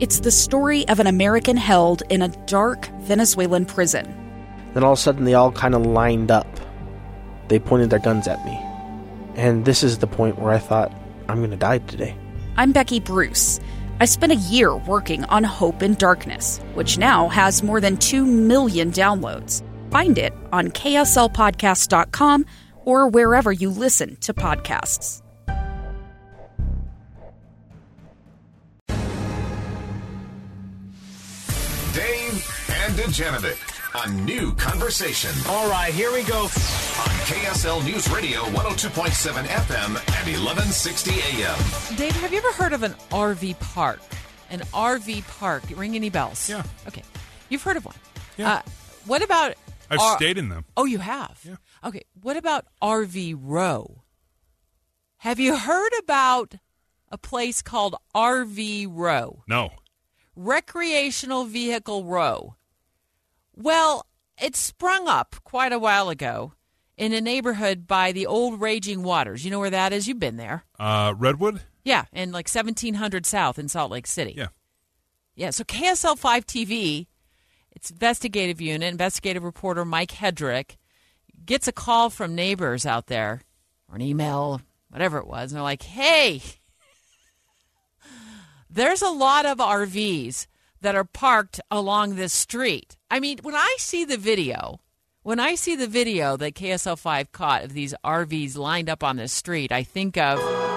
It's the story of an American held in a dark Venezuelan prison. Then all of a sudden they all kind of lined up. They pointed their guns at me. And this is the point where I thought, I'm going to die today. I'm Becky Bruce. I spent a year working on Hope in Darkness, which now has more than 2 million downloads. Find it on kslpodcast.com or wherever you listen to podcasts. Dave and Dejanovic, a new conversation. All right, here we go. On KSL News Radio 102.7 FM and 1160 AM. Dave, have you ever heard of an RV park? An RV park. Ring any bells? Yeah. Okay. You've heard of one. Yeah. What about... I've stayed in them. Oh, you have? Yeah. Okay. What about RV Row? Have you heard about a place called RV Row? No. Recreational Vehicle Row. Well, it sprung up quite a while ago in a neighborhood by the old Raging Waters. You know where that is? You've been there. Redwood? Yeah, in like 1700 South in Salt Lake City. Yeah. Yeah, so KSL 5 TV, its investigative unit, investigative reporter Mike Hedrick, gets a call from neighbors out there, or an email, whatever it was, and they're like, hey, there's a lot of RVs that are parked along this street. I mean, when I see the video that KSL 5 caught of these RVs lined up on this street, I think of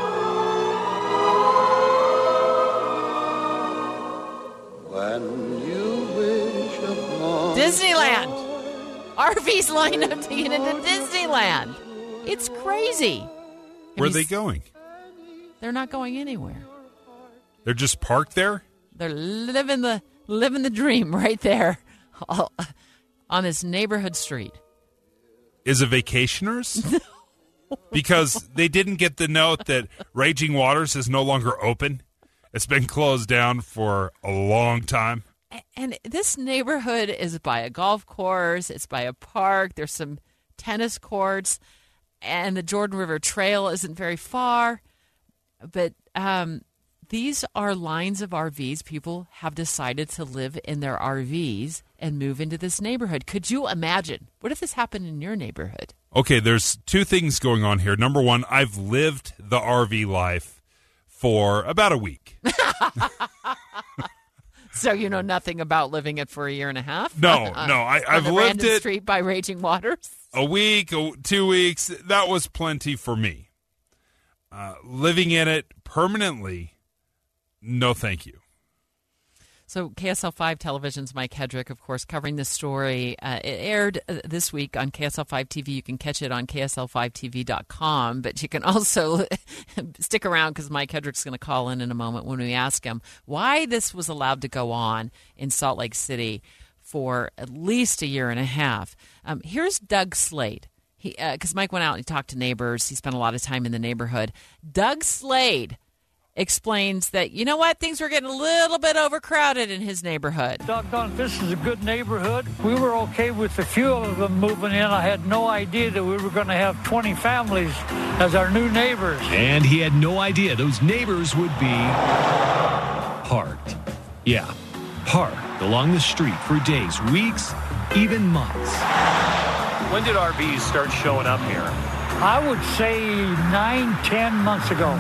when you wish upon Disneyland. RVs lined up to get into Disneyland. It's crazy. Where are they going? They're not going anywhere. They're just parked there? They're living the dream right there on this neighborhood street. Is it vacationers? Because they didn't get the note that Raging Waters is no longer open. It's been closed down for a long time. And this neighborhood is by a golf course. It's by a park. There's some tennis courts. And the Jordan River Trail isn't very far. But these are lines of RVs. People have decided to live in their RVs and move into this neighborhood. Could you imagine? What if this happened in your neighborhood? Okay, there's two things going on here. Number one, I've lived the RV life for about a week. So you know nothing about living it for a year and a half? No. I've lived it. Street by Raging Waters? A week, 2 weeks, that was plenty for me. Living in it permanently, no thank you. So KSL 5 Television's Mike Hedrick, of course, covering this story. It aired this week on KSL 5 TV. You can catch it on KSL5TV.com, but you can also stick around because Mike Hedrick's going to call in a moment when we ask him why this was allowed to go on in Salt Lake City for at least a year and a half. Here's Doug Slade. Because Mike went out and he talked to neighbors. He spent a lot of time in the neighborhood. Doug Slade explains that, you know what, things were getting a little bit overcrowded in his neighborhood. Doggone, this is a good neighborhood. We were okay with a few of them moving in. I had no idea that we were going to have 20 families as our new neighbors. And he had no idea those neighbors would be parked. Yeah, parked along the street for days, weeks, even months. When did RVs start showing up here? I would say 9-10 months ago.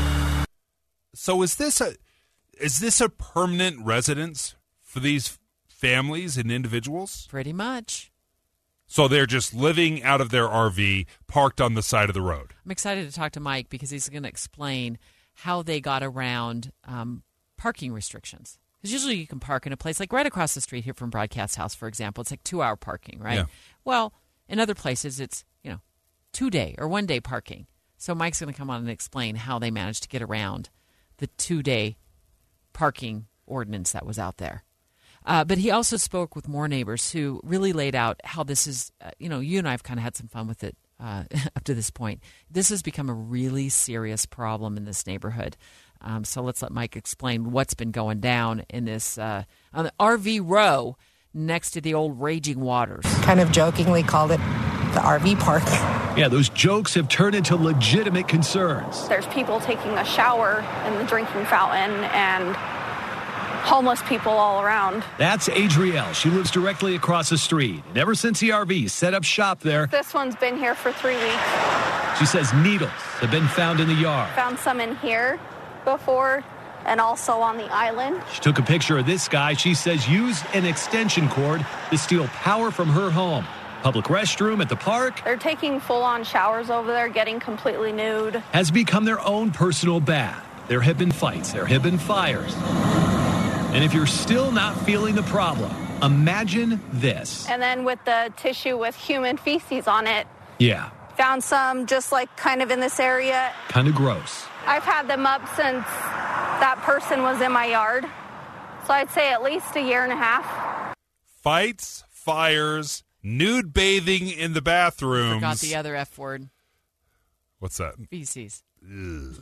So is this a permanent residence for these families and individuals? Pretty much. So they're just living out of their RV parked on the side of the road. I'm excited to talk to Mike because he's going to explain how they got around parking restrictions. Because usually you can park in a place like right across the street here from Broadcast House, for example. It's like 2-hour parking, right? Yeah. Well, in other places it's, 2-day or 1-day parking. So Mike's going to come on and explain how they managed to get around the 2-day parking ordinance that was out there. But he also spoke with more neighbors who really laid out how this is, you and I have kind of had some fun with it up to this point. This has become a really serious problem in this neighborhood. So let's let Mike explain what's been going down in this on the RV Row next to the old Raging Waters. Kind of jokingly called it the RV park. Yeah, those jokes have turned into legitimate concerns. There's people taking a shower in the drinking fountain and homeless people all around. That's Adrielle. She lives directly across the street. And ever since the RV set up shop there, This one's been here for 3 weeks. she says needles have been found in the yard. Found some in here before and also on the island. She took a picture of this guy she says used an extension cord to steal power from her home. Public restroom at the park They're taking full-on showers over there, getting completely nude. has become their own personal bath. There have been fights. There have been fires. And if you're still not feeling the problem, imagine this. And then with the tissue with human feces on it, Yeah, found some just like kind of in this area. kind of gross. I've had them up since that person was in my yard. So I'd say at least a year and a half. Fights, fires, nude bathing in the bathrooms. Forgot the other F word. What's that? Feces. Ugh.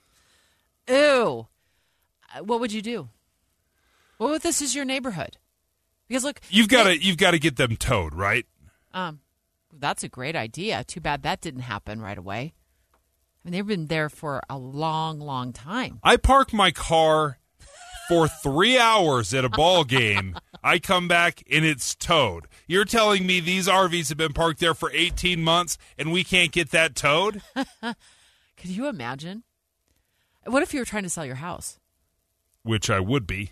Ew. What would you do? What if this is your neighborhood? Because look, You've got to get them towed, right? That's a great idea. Too bad that didn't happen right away. I mean, they've been there for a long, long time. I park my car for 3 hours at a ball game. I come back and it's towed. You're telling me these RVs have been parked there for 18 months and we can't get that towed? Could you imagine? What if you were trying to sell your house? Which I would be.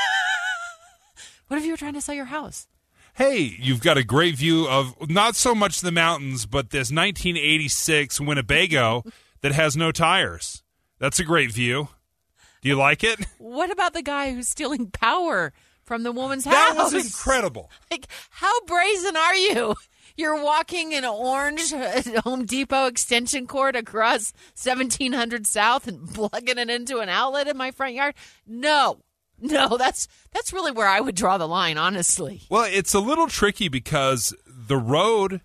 What if you were trying to sell your house? Hey, you've got a great view of not so much the mountains, but this 1986 Winnebago that has no tires. That's a great view. Do you like it? What about the guy who's stealing power from the woman's That house? was incredible. Like, how brazen are you? You're walking an orange Home Depot extension cord across 1700 South and plugging it into an outlet in my front yard? No, that's really where I would draw the line, honestly. Well, it's a little tricky because the road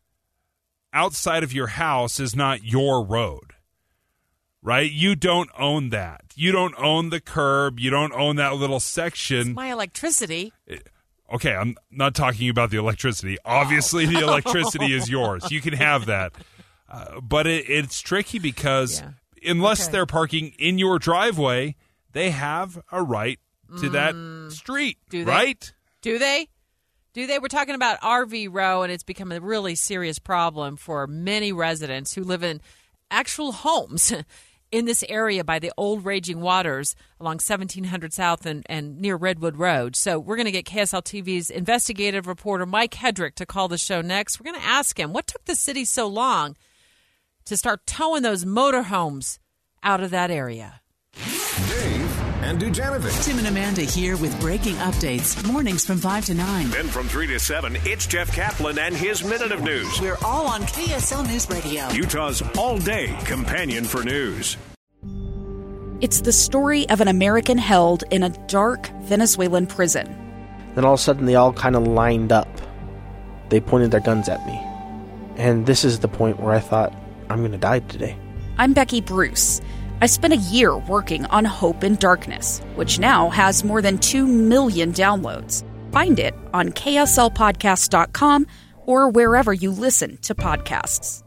outside of your house is not your road, right? You don't own that. You don't own the curb. You don't own that little section. It's my electricity. Okay, I'm not talking about the electricity. Obviously, the electricity is yours. You can have that. But it's tricky because unless they're parking in your driveway, they have a right to that street, Do they? right? Do they? We're talking about RV Row, and it's become a really serious problem for many residents who live in actual homes in this area by the old Raging Waters along 1700 South and near Redwood Road. So we're going to get KSL TV's investigative reporter Mike Hedrick to call the show next. We're going to ask him, what took the city so long to start towing those motorhomes out of that area? Dave and Dujanovic. Tim and Amanda here with breaking updates. Mornings from 5 to 9. Then from 3 to 7, it's Jeff Kaplan and his Minute of News. We're all on KSL News Radio. Utah's all-day companion for news. It's the story of an American held in a dark Venezuelan prison. Then all of a sudden they all kind of lined up. They pointed their guns at me. And this is the point where I thought, I'm going to die today. I'm Becky Bruce. I spent a year working on Hope in Darkness, which now has more than 2 million downloads. Find it on kslpodcast.com or wherever you listen to podcasts.